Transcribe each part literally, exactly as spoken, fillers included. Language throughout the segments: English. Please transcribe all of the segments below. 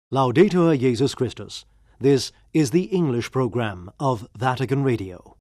Laudetur Jesus Christus. This is the English program of Vatican Radio.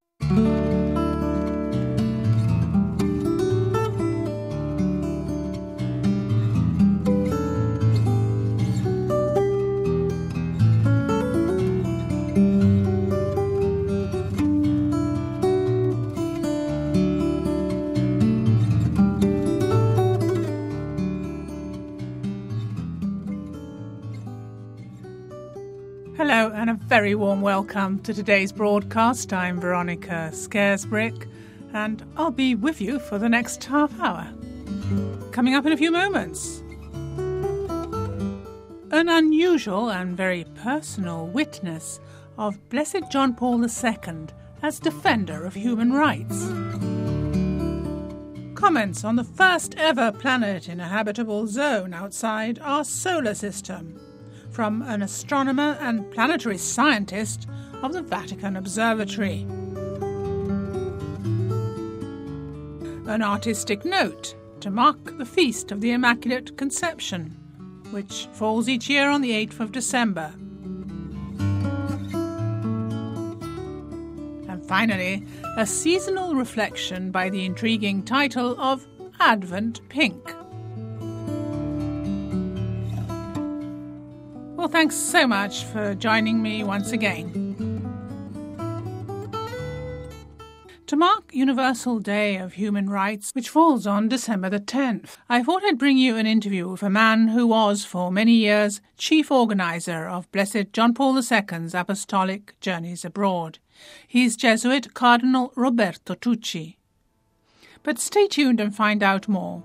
Hello and a very warm welcome to today's broadcast. I'm Veronica Scaresbrick and I'll be with you for the next half hour. Coming up in a few moments, an unusual and very personal witness of Blessed John Paul the Second as defender of human rights. Comments on the first ever planet in a habitable zone outside our solar system, from an astronomer and planetary scientist of the Vatican Observatory. An artistic note to mark the Feast of the Immaculate Conception, which falls each year on the eighth of December. And finally, a seasonal reflection by the intriguing title of Advent Pink. Well, thanks so much for joining me once again. To mark Universal Day of Human Rights, which falls on December the tenth, I thought I'd bring you an interview with a man who was, for many years, chief organizer of Blessed John Paul the Second's apostolic journeys abroad. He's Jesuit Cardinal Roberto Tucci. But stay tuned and find out more.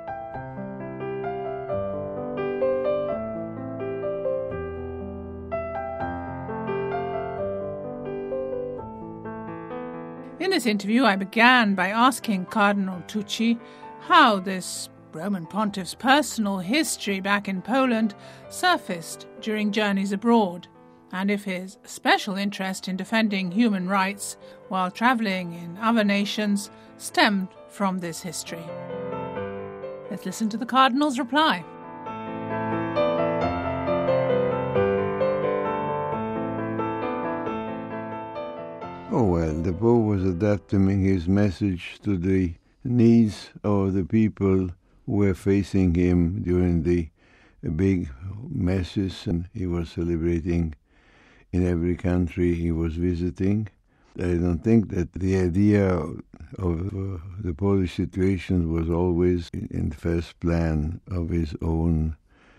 In this interview, I began by asking Cardinal Tucci how this Roman Pontiff's personal history back in Poland surfaced during journeys abroad, and if his special interest in defending human rights while travelling in other nations stemmed from this history. Let's listen to the Cardinal's reply. Oh, well, the Pope was adapting his message to the needs of the people who were facing him during the big masses, and he was celebrating in every country he was visiting. I don't think that the idea of uh, the Polish situation was always in the first plan of his own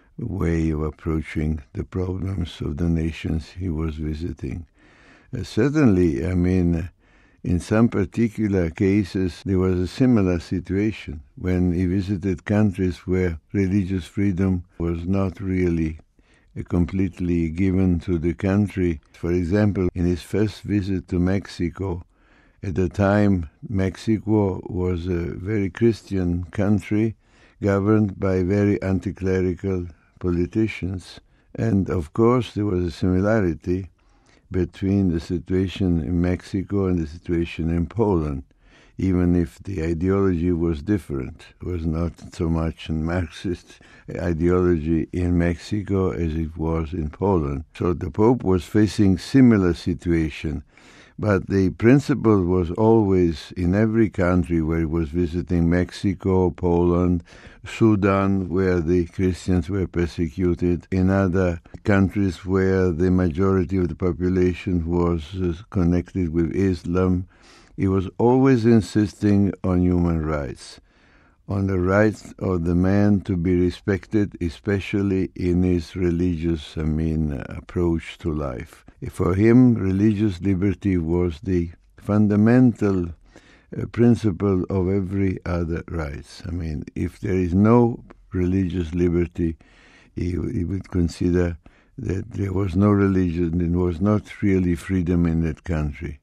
way of approaching the problems of the nations he was visiting. Uh, certainly, I mean, in some particular cases, there was a similar situation when he visited countries where religious freedom was not really uh, completely given to the country. For example, in his first visit to Mexico, at the time, Mexico was a very Christian country governed by very anti-clerical politicians. And, of course, there was a similarity between the situation in Mexico and the situation in Poland, even if the ideology was different. It was not so much a Marxist ideology in Mexico as it was in Poland. So the Pope was facing similar situation, but the principle was always in every country where he was visiting Mexico, Poland, Sudan, where the Christians were persecuted, in other countries where the majority of the population was uh, connected with Islam. He was always insisting on human rights, on the rights of the man to be respected, especially in his religious, I mean, uh, approach to life. For him, religious liberty was the fundamental uh, principle of every other rights. I mean, if there is no religious liberty, he, he would consider that there was no religion, there was not really freedom in that country.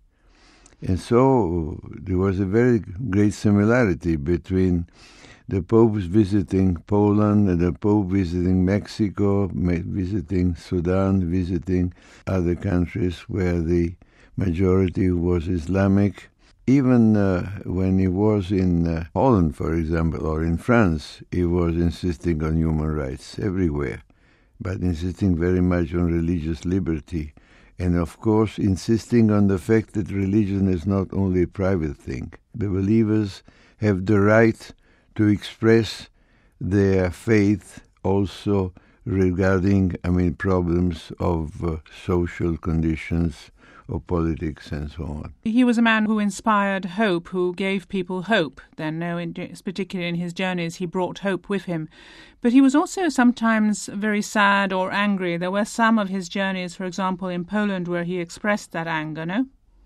And so there was a very great similarity between the Pope's visiting Poland and the Pope visiting Mexico, visiting Sudan, visiting other countries where the majority was Islamic. Even uh, when he was in uh, Holland, for example, or in France, he was insisting on human rights everywhere. but insisting very much on religious liberty. And of course, insisting on the fact that religion is not only a private thing. The believers have the right to express their faith also regarding, I mean, problems of uh, social conditions, of politics, and so on. He was a man who inspired hope, who gave people hope. Then, no, in, particularly in his journeys, he brought hope with him. But he was also sometimes very sad or angry. There were some of his journeys, for example, in Poland, where he expressed that anger, no?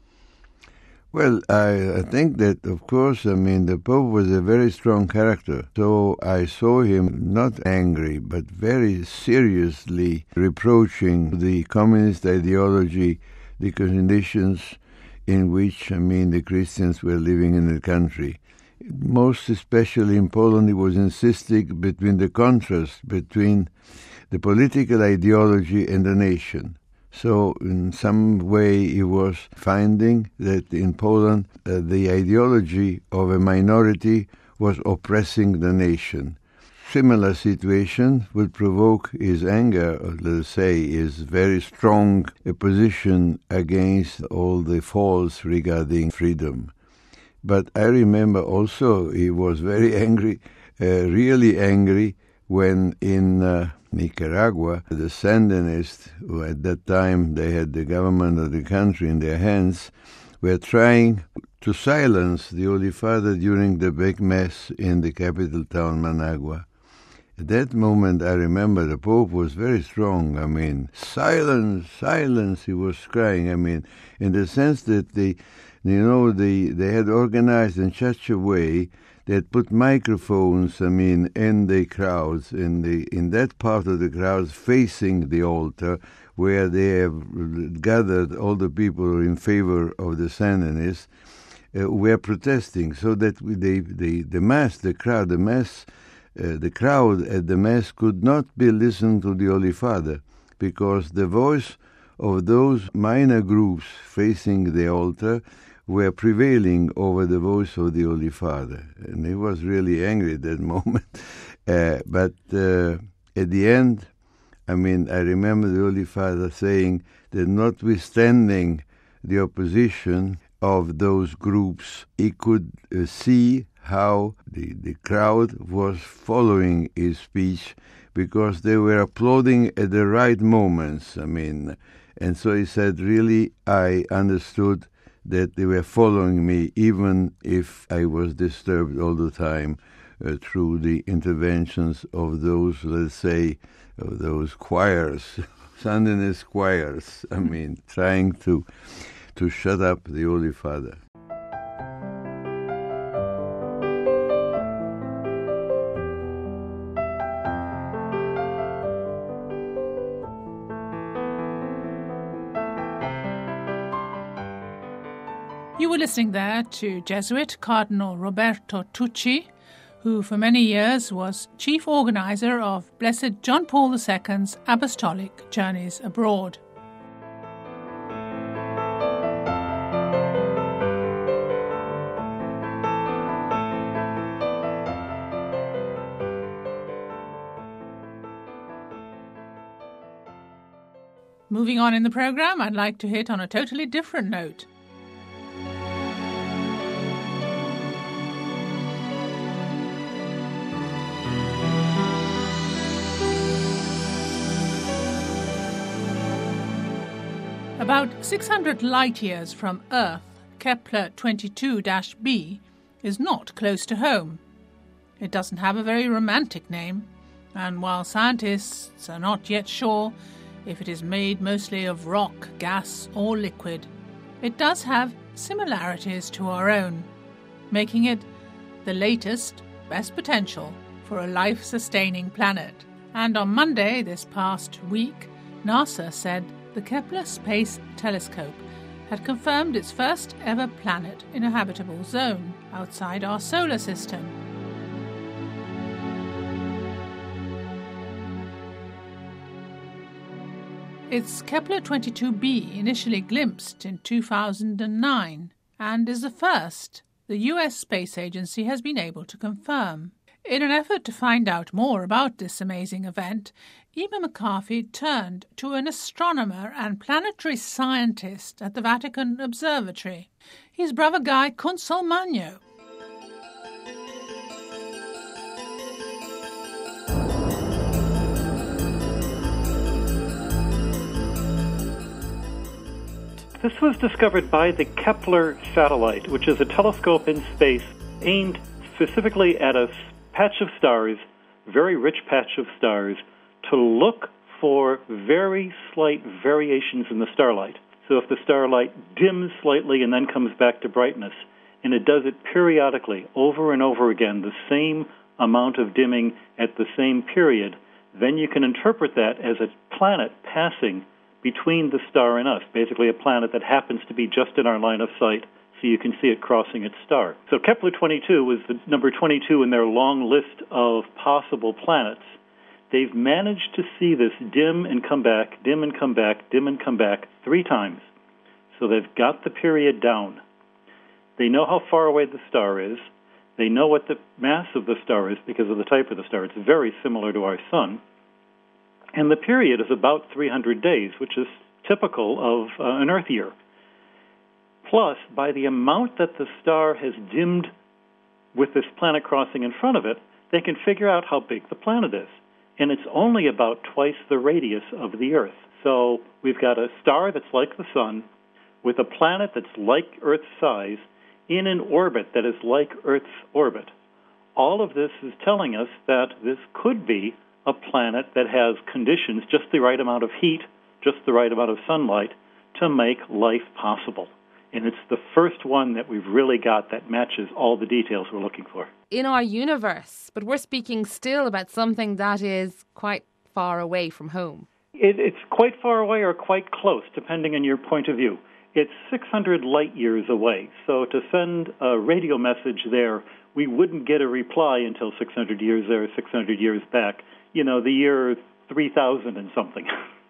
Well, I, I think that, of course, I mean, the Pope was a very strong character. So I saw him not angry, but very seriously reproaching the communist ideology, the conditions in which, I mean, the Christians were living in the country. Most especially in Poland, he was insisting between the contrast between the political ideology and the nation. So in some way he was finding that in Poland uh, the ideology of a minority was oppressing the nation. Similar situation would provoke his anger, or let's say his very strong position against all the faults regarding freedom. But I remember also he was very angry, uh, really angry, when in uh, Nicaragua, the Sandinists, who at that time they had the government of the country in their hands, were trying to silence the Holy Father during the big mass in the capital town, Managua. At that moment, I remember the Pope was very strong. I mean, silence, silence, he was crying. I mean, in the sense that they, you know, they, they had organized in such a way that put microphones, I mean, in the crowds, in the in that part of the crowds facing the altar, where they have gathered all the people in favor of the Sandinists, uh, were protesting, so that they, the the mass, the crowd, the mass, uh, the crowd at the mass could not be listened to the Holy Father, because the voice of those minor groups facing the altar were prevailing over the voice of the Holy Father. And he was really angry at that moment. Uh, but uh, at the end, I mean, I remember the Holy Father saying that notwithstanding the opposition of those groups, he could uh, see how the, the crowd was following his speech, because they were applauding at the right moments. I mean, and so he said, really, I understood that they were following me, even if I was disturbed all the time uh, through the interventions of those, let's say, of those choirs, Sandinist choirs, I mean, trying to to shut up the Holy Father. You were listening there to Jesuit Cardinal Roberto Tucci, who for many years was chief organizer of Blessed John Paul the Second's Apostolic Journeys Abroad. Moving on in the programme, I'd like to hit on a totally different note. About six hundred light-years from Earth, Kepler twenty-two b is not close to home. It doesn't have a very romantic name, and while scientists are not yet sure if it is made mostly of rock, gas or liquid, it does have similarities to our own, making it the latest, best potential for a life-sustaining planet. And on Monday this past week, NASA said the Kepler Space Telescope had confirmed its first ever planet in a habitable zone outside our solar system. It's Kepler twenty-two b, initially glimpsed in two thousand nine, and is the first the U S Space Agency has been able to confirm. In an effort to find out more about this amazing event, Ema McCarthy turned to an astronomer and planetary scientist at the Vatican Observatory. His brother Guy Consolmagno. This was discovered by the Kepler satellite, which is a telescope in space aimed specifically at a patch of stars, very rich patch of stars, to look for very slight variations in the starlight. So if the starlight dims slightly and then comes back to brightness, and it does it periodically, over and over again, the same amount of dimming at the same period, then you can interpret that as a planet passing between the star and us, basically a planet that happens to be just in our line of sight, so you can see it crossing its star. So Kepler twenty-two was the number twenty-two in their long list of possible planets. They've managed to see this dim and come back, dim and come back, dim and come back three times. So they've got the period down. They know how far away the star is. They know what the mass of the star is because of the type of the star. It's very similar to our sun. And the period is about three hundred days, which is typical of uh, an Earth year. Plus, by the amount that the star has dimmed with this planet crossing in front of it, they can figure out how big the planet is. And it's only about twice the radius of the Earth. So we've got a star that's like the sun, with a planet that's like Earth's size, in an orbit that is like Earth's orbit. All of this is telling us that this could be a planet that has conditions, just the right amount of heat, just the right amount of sunlight, to make life possible. And it's the first one that we've really got that matches all the details we're looking for. In our universe, but we're speaking still about something that is quite far away from home. It, it's quite far away or quite close, depending on your point of view. It's six hundred light years away. So to send a radio message there, we wouldn't get a reply until six hundred years there, six hundred years back. You know, the year three thousand and something.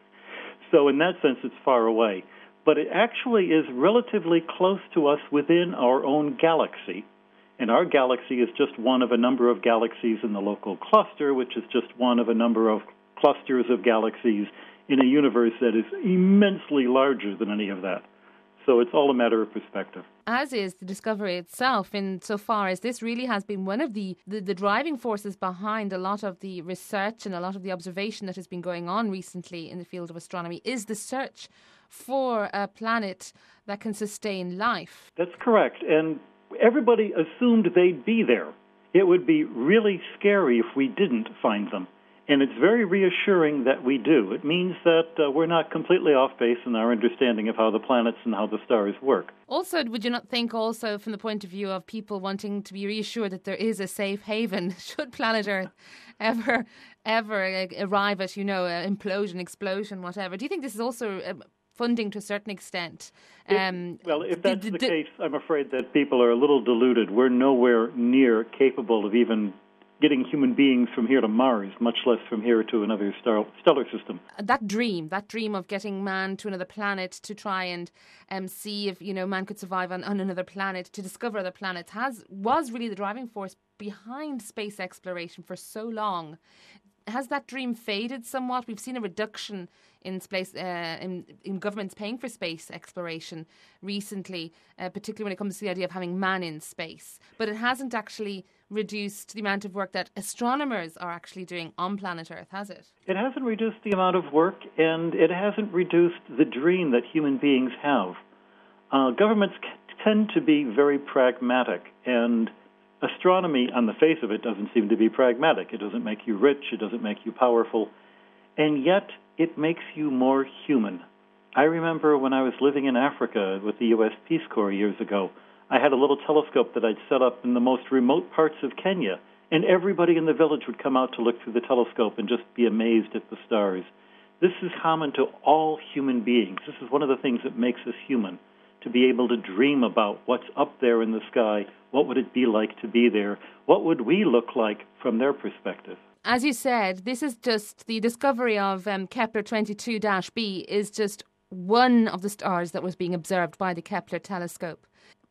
So in that sense, it's far away. But it actually is relatively close to us within our own galaxy. And our galaxy is just one of a number of galaxies in the local cluster, which is just one of a number of clusters of galaxies in a universe that is immensely larger than any of that. So it's all a matter of perspective. As is the discovery itself, insofar as this really has been one of the, the, the driving forces behind a lot of the research and a lot of the observation that has been going on recently in the field of astronomy, is the search for a planet that can sustain life. That's correct. And everybody assumed they'd be there. It would be really scary if we didn't find them. And it's very reassuring that we do. It means that uh, we're not completely off base in our understanding of how the planets and how the stars work. Also, would you not think also from the point of view of people wanting to be reassured that there is a safe haven should planet Earth ever, ever arrive at, you know, an implosion, explosion, whatever? Do you think this is also uh, funding to a certain extent? Um, if, well, if that's the, the, the case, I'm afraid that people are a little deluded. We're nowhere near capable of even getting human beings from here to Mars, much less from here to another star, stellar system. That dream, that dream of getting man to another planet to try and um, see if, you know, man could survive on, on another planet, to discover other planets, has was really the driving force behind space exploration for so long. Has that dream faded somewhat? We've seen a reduction in space, uh, in, in governments paying for space exploration recently, uh, particularly when it comes to the idea of having man in space. But it hasn't actually reduced the amount of work that astronomers are actually doing on planet Earth, has it? It hasn't reduced the amount of work, and it hasn't reduced the dream that human beings have. Uh, governments c- tend to be very pragmatic, and astronomy, on the face of it, doesn't seem to be pragmatic. It doesn't make you rich, it doesn't make you powerful, and yet it makes you more human. I remember when I was living in Africa with the U S Peace Corps years ago, I had a little telescope that I'd set up in the most remote parts of Kenya, and everybody in the village would come out to look through the telescope and just be amazed at the stars. This is common to all human beings. This is one of the things that makes us human, to be able to dream about what's up there in the sky, what would it be like to be there, what would we look like from their perspective. As you said, this is just the discovery of um, Kepler twenty-two b is just one of the stars that was being observed by the Kepler telescope.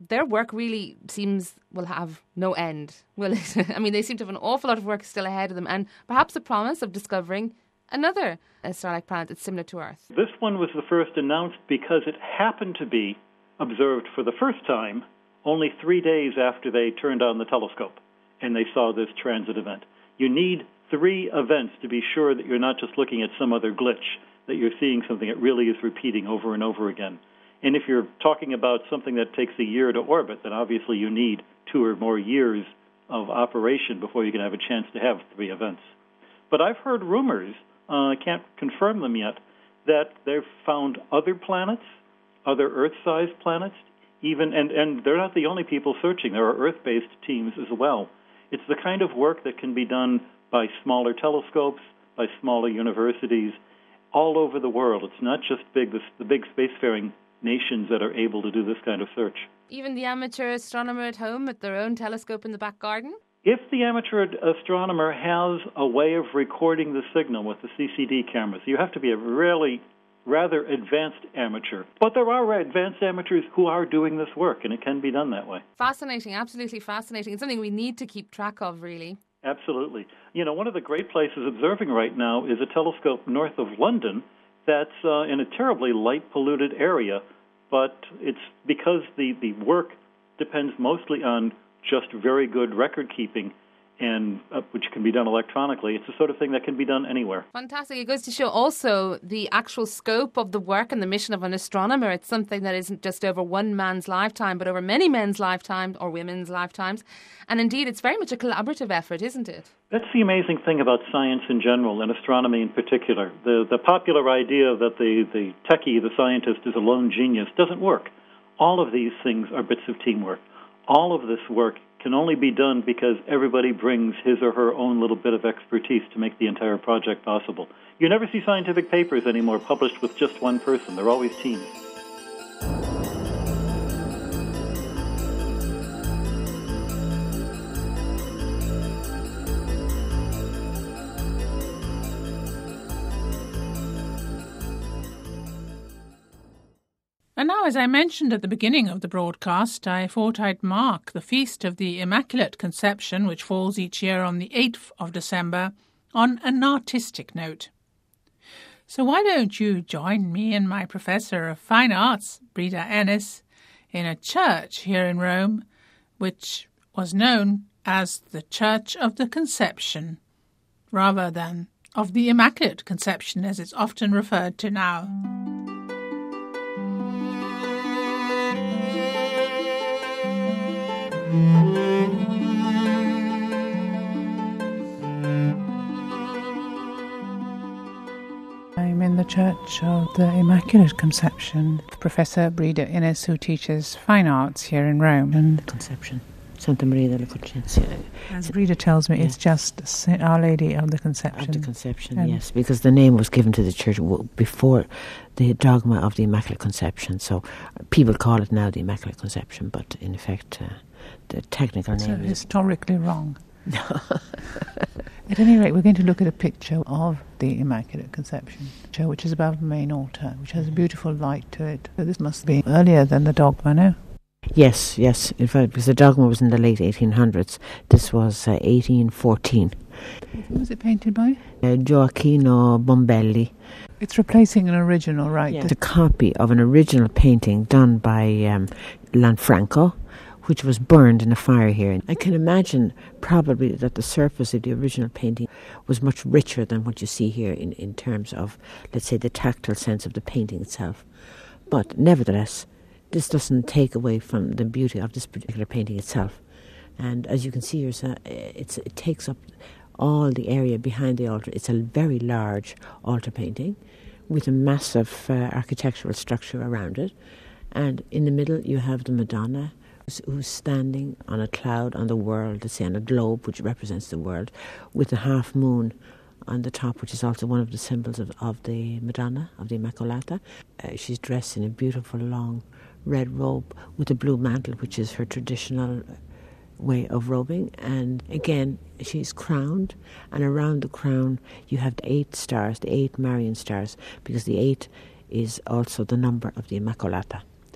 their work really seems will have no end, will it? I mean, they seem to have an awful lot of work still ahead of them, and perhaps the promise of discovering another star-like planet that's similar to Earth. This one was the first announced because it happened to be observed for the first time only three days after they turned on the telescope and they saw this transit event. You need three events to be sure that you're not just looking at some other glitch, that you're seeing something that really is repeating over and over again. And if you're talking about something that takes a year to orbit, then obviously you need two or more years of operation before you can have a chance to have three events. But I've heard rumors, uh, I can't confirm them yet, that they've found other planets, other Earth-sized planets, even, and, and they're not the only people searching. There are Earth-based teams as well. It's the kind of work that can be done by smaller telescopes, by smaller universities, all over the world. It's not just big, the, the big spacefaring nations that are able to do this kind of search. Even the amateur astronomer at home with their own telescope in the back garden? If the amateur astronomer has a way of recording the signal with the C C D cameras, you have to be a really rather advanced amateur. But there are advanced amateurs who are doing this work, and it can be done that way. Fascinating, absolutely fascinating. It's something we need to keep track of, really. Absolutely. You know, one of the great places observing right now is a telescope north of London that's uh, in a terribly light-polluted area, but it's because the, the work depends mostly on just very good record-keeping, and uh, which can be done electronically. It's the sort of thing that can be done anywhere. Fantastic. It goes to show also the actual scope of the work and the mission of an astronomer. It's something that isn't just over one man's lifetime, but over many men's lifetimes or women's lifetimes. And indeed, it's very much a collaborative effort, isn't it? That's the amazing thing about science in general, and astronomy in particular. The, the popular idea that the, the techie, the scientist, is a lone genius doesn't work. All of these things are bits of teamwork. All of this work can only be done because everybody brings his or her own little bit of expertise to make the entire project possible. You never see scientific papers anymore published with just one person. They're always teams. And now, as I mentioned at the beginning of the broadcast, I thought I'd mark the Feast of the Immaculate Conception, which falls each year on the eighth of December, on an artistic note. So why don't you join me and my Professor of Fine Arts, Breda Ennis, in a church here in Rome, which was known as the Church of the Conception, rather than of the Immaculate Conception, as it's often referred to now. I'm in the Church of the Immaculate Conception. Professor Breda Ennis, who teaches fine arts here in Rome. And Conception. Santa Maria della Conception. As Breda tells me, yeah. It's just Our Lady of the Conception. Of the Conception, and yes, because the name was given to the church before the dogma of the Immaculate Conception. So people call it now the Immaculate Conception, but in effect, uh, the technical so name is historically wrong. At any rate, we're going to look at a picture of the Immaculate Conception, which is above the main altar, which has a beautiful light to it. So this must be earlier than the dogma, no? Yes, yes, in fact, because the dogma was in the late eighteen hundreds. This was uh, eighteen fourteen. Who was it painted by? Uh, Gioacchino Bombelli. It's replacing an original, right? Yeah. It's a copy of an original painting done by um, Lanfranco, which was burned in a fire here. I can imagine probably that the surface of the original painting was much richer than what you see here in, in terms of, let's say, the tactile sense of the painting itself. But nevertheless, this doesn't take away from the beauty of this particular painting itself. And as you can see here, it's, it takes up all the area behind the altar. It's a very large altar painting with a massive uh, architectural structure around it. And in the middle you have the Madonna, who's standing on a cloud on the world, let's say on a globe which represents the world, with a half moon on the top, which is also one of the symbols of, of the Madonna, of the Immacolata. Uh, she's dressed in a beautiful long red robe with a blue mantle, which is her traditional way of robing. And again, she's crowned, and around the crown you have the eight stars, the eight Marian stars, because the eight is also the number of the Immacolata.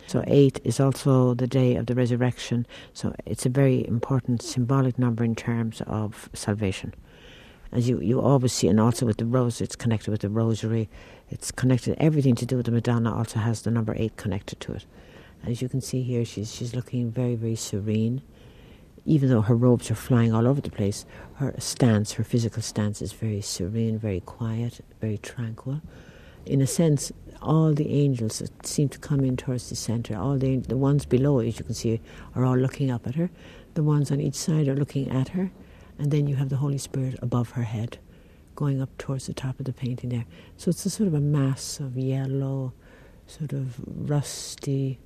So eight is also the day of the resurrection. So it's a very important symbolic number in terms of salvation. As you, you always see, and also with the rose, it's connected with the rosary. It's connected, everything to do with the Madonna also has the number eight connected to it. As you can see here, she's she's looking very, very serene. Even though her robes are flying all over the place, her stance, her physical stance is very serene, very quiet, very tranquil. In a sense, all the angels that seem to come in towards the centre, all the the ones below, as you can see, are all looking up at her. The ones on each side are looking at her. And then you have the Holy Spirit above her head, going up towards the top of the painting there. So it's a sort of a mass of yellow, sort of rusty,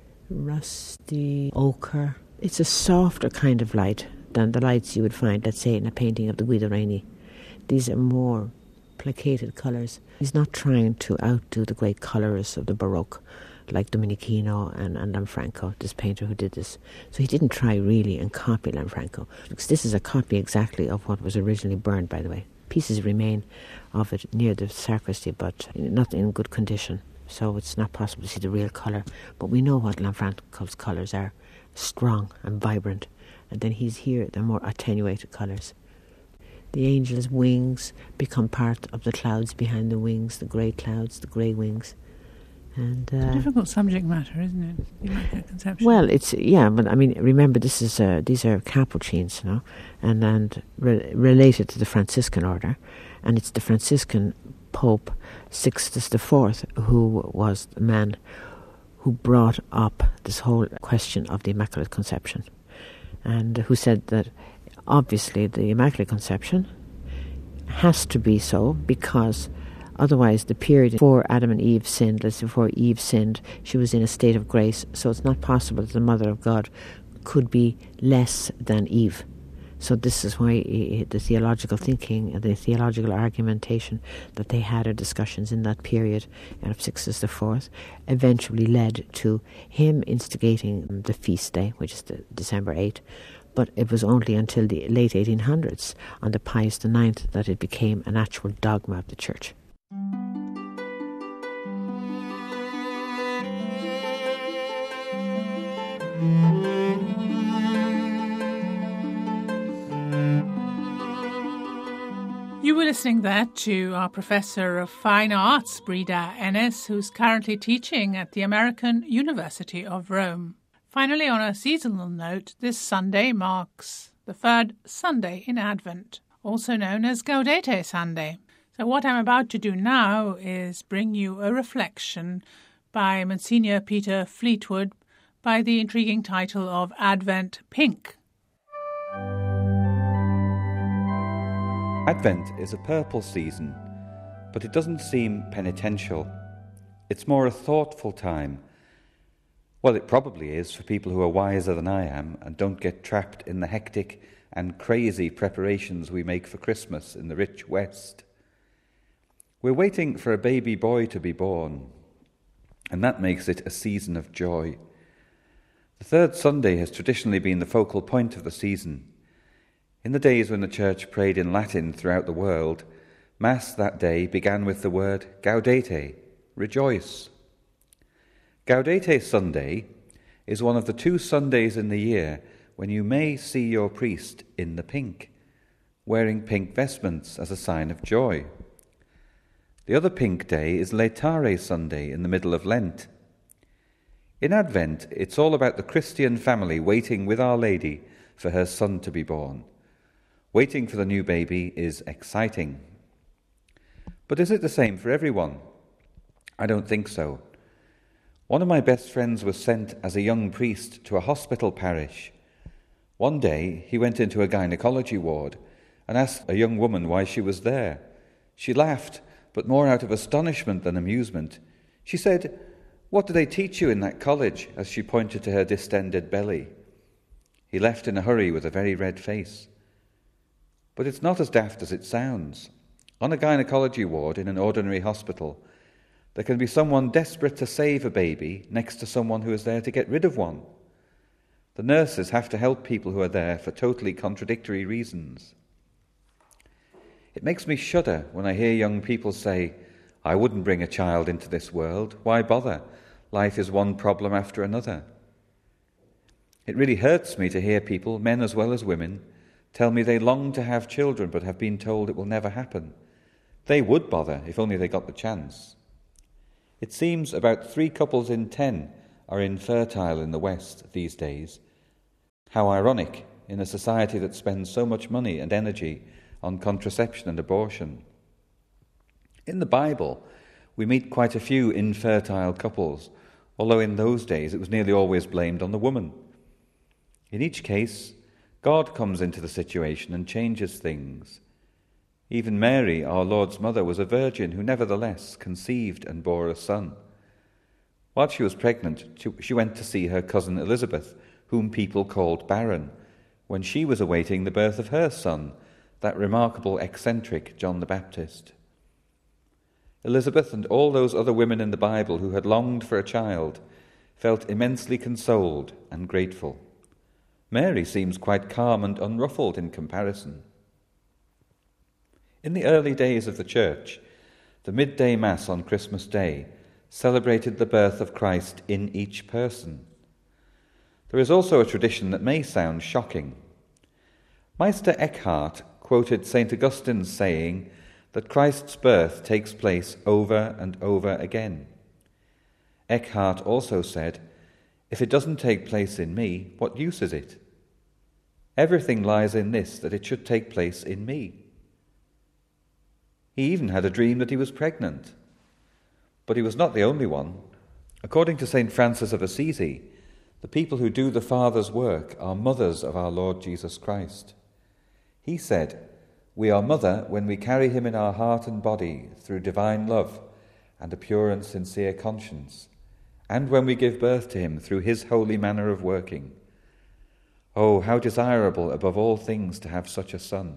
rusty ochre. It's a softer kind of light than the lights you would find, let's say, in a painting of the Guido Reni. These are more placated colours. He's not trying to outdo the great colourists of the Baroque, like Domenichino and, and Lanfranco, this painter who did this. So he didn't try really and copy Lanfranco, because this is a copy exactly of what was originally burned, by the way. Pieces remain of it near the sacristy, but not in good condition, so it's not possible to see the real colour. But we know what Lanfranco's colours are, strong and vibrant, and then he's here, the more attenuated colours. The angel's wings become part of the clouds behind the wings, the grey clouds, the grey wings. And, uh, it's a difficult subject matter, isn't it? The Immaculate Conception. Well, it's yeah, but I mean, remember, this is uh, these are Capuchins, you know, and and re- related to the Franciscan order, and it's the Franciscan Pope Sixtus the Fourth who was the man who brought up this whole question of the Immaculate Conception, and who said that obviously the Immaculate Conception has to be so because otherwise the period before Adam and Eve sinned, let's say before Eve sinned, she was in a state of grace, so it's not possible that the Mother of God could be less than Eve. So this is why the theological thinking, the theological argumentation that they had, or discussions in that period of Sixtus the Fourth, eventually led to him instigating the feast day, which is the December eighth. But it was only until the late eighteen hundreds, under Pius the Ninth, that it became an actual dogma of the Church. You were listening there to our Professor of Fine Arts, Breda Ennis, who's currently teaching at the American University of Rome. Finally, on a seasonal note, this Sunday marks the third Sunday in Advent, also known as Gaudete Sunday. So what I'm about to do now is bring you a reflection by Monsignor Peter Fleetwood by the intriguing title of Advent Pink. Advent is a purple season, but it doesn't seem penitential. It's more a thoughtful time. Well, it probably is for people who are wiser than I am and don't get trapped in the hectic and crazy preparations we make for Christmas in the rich West. We're waiting for a baby boy to be born, and that makes it a season of joy. The third Sunday has traditionally been the focal point of the season. In the days when the Church prayed in Latin throughout the world, Mass that day began with the word Gaudete, rejoice. Gaudete Sunday is one of the two Sundays in the year when you may see your priest in the pink, wearing pink vestments as a sign of joy. The other pink day is Laetare Sunday in the middle of Lent. In Advent, it's all about the Christian family waiting with Our Lady for her son to be born. Waiting for the new baby is exciting. But is it the same for everyone? I don't think so. One of my best friends was sent as a young priest to a hospital parish. One day, he went into a gynecology ward and asked a young woman why she was there. She laughed, but more out of astonishment than amusement. She said, "What do they teach you in that college?" as she pointed to her distended belly. He left in a hurry with a very red face. But it's not as daft as it sounds. On a gynecology ward in an ordinary hospital, there can be someone desperate to save a baby next to someone who is there to get rid of one. The nurses have to help people who are there for totally contradictory reasons. It makes me shudder when I hear young people say, "I wouldn't bring a child into this world. Why bother? life is one problem after another. It really hurts me to hear people, men as well as women, tell me they long to have children but have been told it will never happen. They would bother if only they got the chance. It seems about three couples in ten are infertile in the West these days. How ironic in a society that spends so much money and energy on contraception and abortion. In the Bible, we meet quite a few infertile couples, although in those days it was nearly always blamed on the woman. In each case, God comes into the situation and changes things. Even Mary, our Lord's mother, was a virgin who nevertheless conceived and bore a son. While she was pregnant, she went to see her cousin Elizabeth, whom people called barren, when she was awaiting the birth of her son, that remarkable eccentric John the Baptist. Elizabeth and all those other women in the Bible who had longed for a child felt immensely consoled and grateful. Mary seems quite calm and unruffled in comparison. In the early days of the Church, the midday Mass on Christmas Day celebrated the birth of Christ in each person. There is also a tradition that may sound shocking. Meister Eckhart quoted Saint Augustine's saying that Christ's birth takes place over and over again. Eckhart also said, "If it doesn't take place in me, what use is it? Everything lies in this, that it should take place in me." He even had a dream that he was pregnant. But he was not the only one. According to Saint Francis of Assisi, the people who do the Father's work are mothers of our Lord Jesus Christ. He said, "We are mother when we carry him in our heart and body through divine love and a pure and sincere conscience, and when we give birth to him through his holy manner of working. Oh, how desirable above all things to have such a son."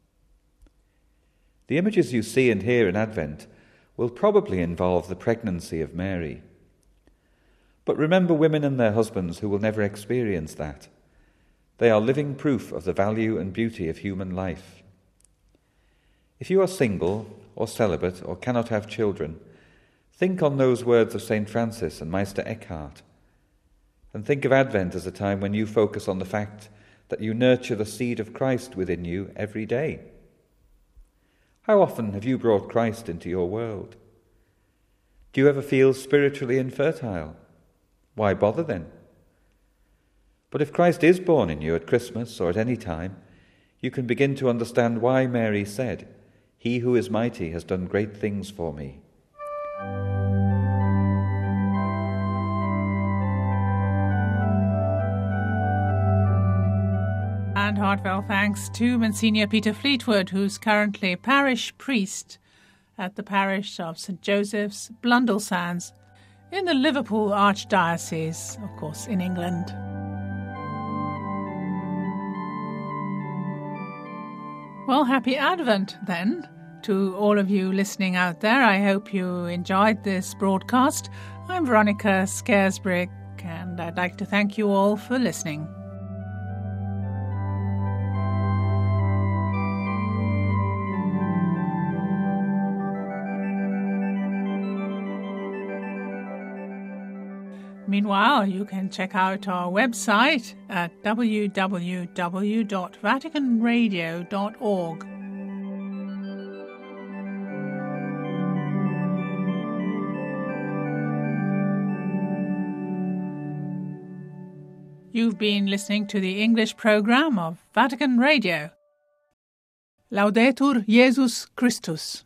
The images you see and hear in Advent will probably involve the pregnancy of Mary. But remember women and their husbands who will never experience that. They are living proof of the value and beauty of human life. If you are single or celibate or cannot have children, think on those words of Saint Francis and Meister Eckhart, and think of Advent as a time when you focus on the fact that you nurture the seed of Christ within you every day. How often have you brought Christ into your world? Do you ever feel spiritually infertile? Why bother then? But if Christ is born in you at Christmas or at any time, you can begin to understand why Mary said, "He who is mighty has done great things for me." And heartfelt thanks to Monsignor Peter Fleetwood, who's currently parish priest at the parish of Saint Joseph's, Blundellsands, in the Liverpool Archdiocese, of course, in England. Well, happy Advent, then, to all of you listening out there. I hope you enjoyed this broadcast. I'm Veronica Scaresbrick, and I'd like to thank you all for listening. Meanwhile, you can check out our website at w w w dot vatican radio dot org. You've been listening to the English program of Vatican Radio. Laudetur Jesus Christus.